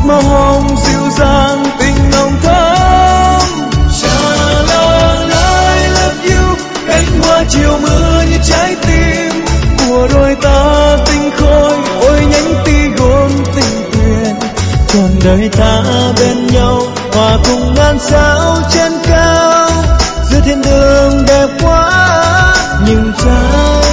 màu hồng dịu dàng tình nồng thắm. Shalom, I love you, cánh hoa chiều mưa như trái tim của đôi ta tinh khôi, ôi nhánh ti gốm tình thuyền. Còn đời ta bên nhau hòa cùng ngàn sao trên cao, giữa thiên đường đẹp quá nhưng trái